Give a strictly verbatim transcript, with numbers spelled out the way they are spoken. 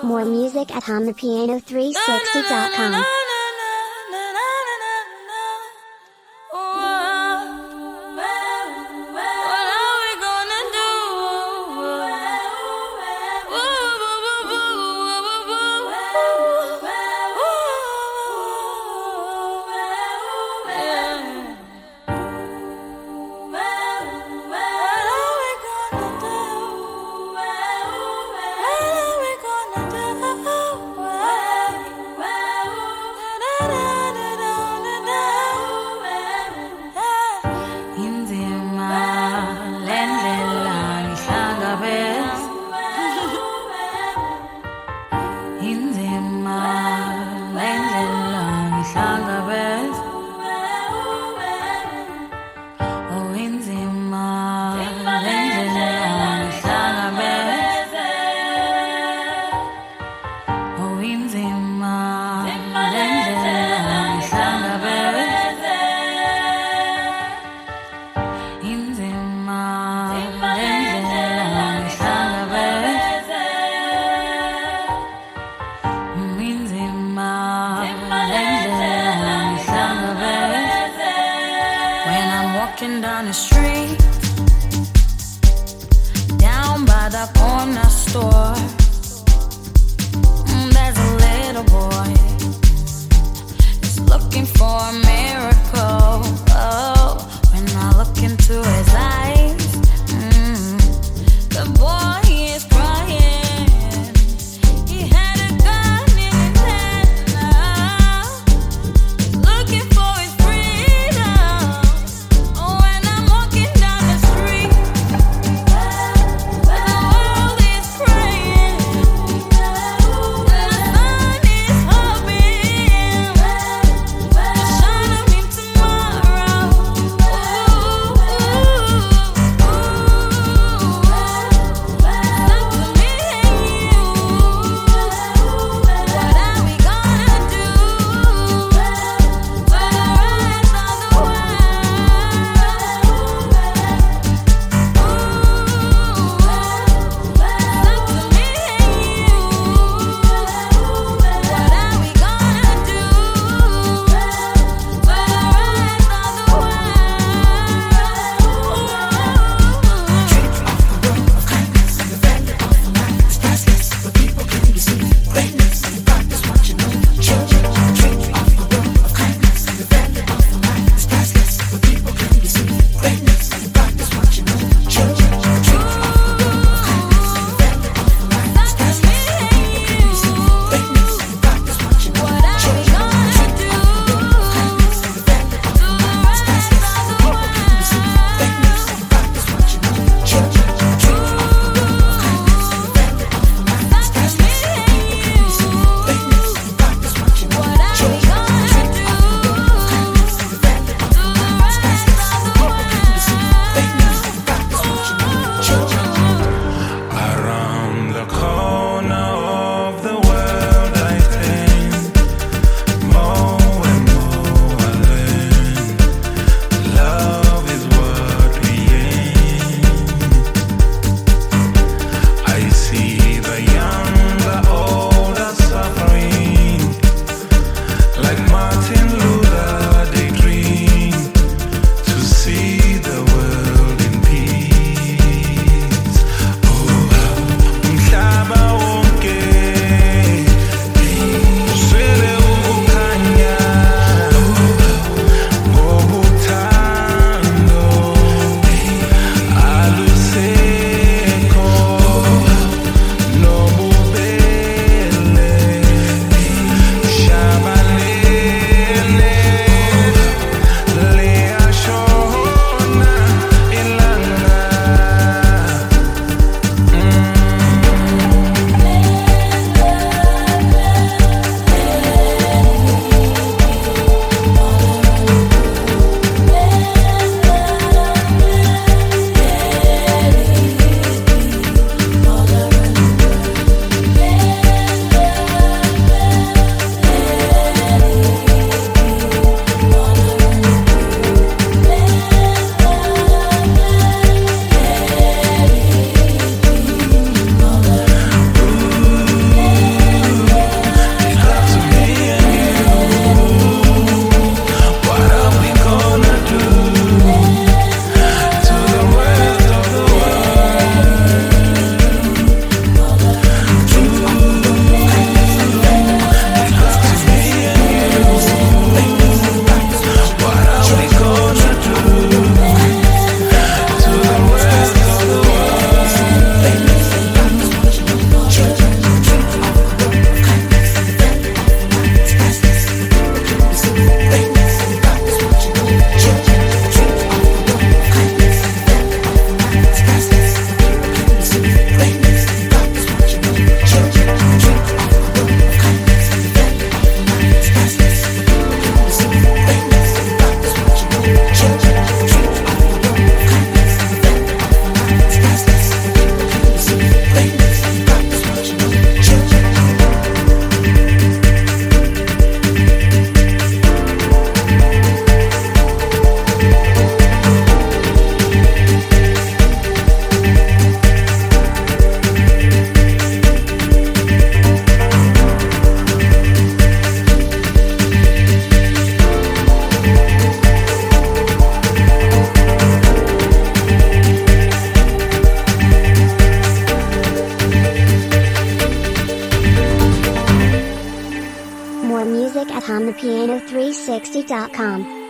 More music at hum the piano three sixty dot com. Walking down the street, down by the corner store, mm, there's a little boy, he's looking for a miracle. Oh, when I look into his eyes, mm, the boy is crying. He had a gun in his hand now, he's looking for his freedom. When I'm walking down the street, the world is praying, and the sun is hoping to shine on me tomorrow. Ooh, ooh. music at hum the piano three sixty dot com.